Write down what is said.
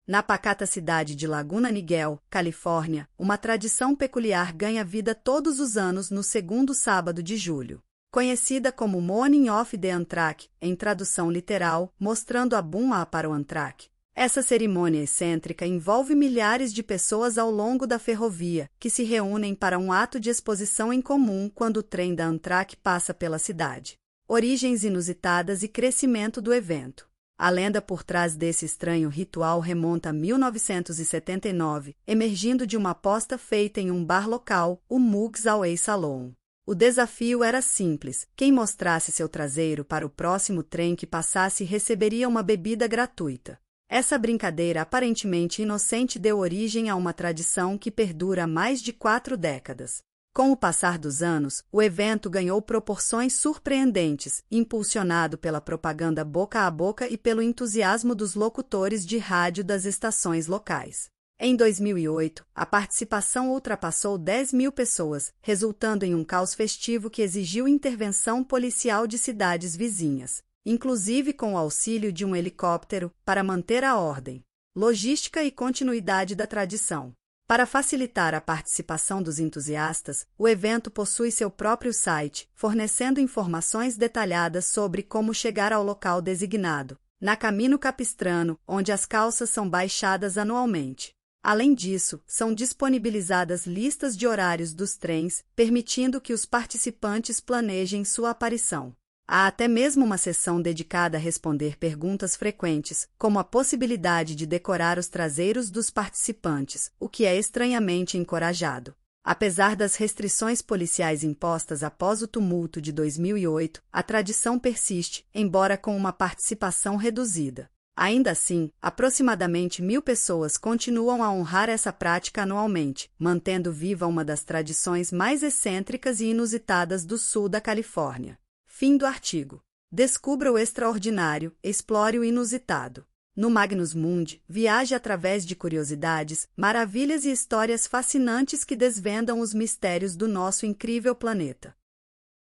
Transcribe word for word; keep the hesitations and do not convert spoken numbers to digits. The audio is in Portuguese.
Na pacata cidade de Laguna Niguel, Califórnia, uma tradição peculiar ganha vida todos os anos no segundo sábado de julho. Conhecida como Morning of the Amtrak, em tradução literal, mostrando a Bum-A para o Amtrak. Essa cerimônia excêntrica envolve milhares de pessoas ao longo da ferrovia, que se reúnem para um ato de exposição em comum quando o trem da Amtrak passa pela cidade. Origens inusitadas e crescimento do evento. A lenda por trás desse estranho ritual remonta a mil novecentos e setenta e nove, emergindo de uma aposta feita em um bar local, o Mugs Away Salon. O desafio era simples: quem mostrasse seu traseiro para o próximo trem que passasse receberia uma bebida gratuita. Essa brincadeira aparentemente inocente deu origem a uma tradição que perdura há mais de quatro décadas. Com o passar dos anos, o evento ganhou proporções surpreendentes, impulsionado pela propaganda boca a boca e pelo entusiasmo dos locutores de rádio das estações locais. Em dois mil e oito, a participação ultrapassou dez mil pessoas, resultando em um caos festivo que exigiu intervenção policial de cidades vizinhas, inclusive com o auxílio de um helicóptero, para manter a ordem, logística e continuidade da tradição. Para facilitar a participação dos entusiastas, o evento possui seu próprio site, fornecendo informações detalhadas sobre como chegar ao local designado, na Camino Capistrano, onde as calças são baixadas anualmente. Além disso, são disponibilizadas listas de horários dos trens, permitindo que os participantes planejem sua aparição. Há até mesmo uma seção dedicada a responder perguntas frequentes, como a possibilidade de decorar os traseiros dos participantes, o que é estranhamente encorajado. Apesar das restrições policiais impostas após o tumulto de dois mil e oito, a tradição persiste, embora com uma participação reduzida. Ainda assim, aproximadamente mil pessoas continuam a honrar essa prática anualmente, mantendo viva uma das tradições mais excêntricas e inusitadas do sul da Califórnia. Fim do artigo. Descubra o extraordinário, explore o inusitado. No Magnus Mundi, viaje através de curiosidades, maravilhas e histórias fascinantes que desvendam os mistérios do nosso incrível planeta.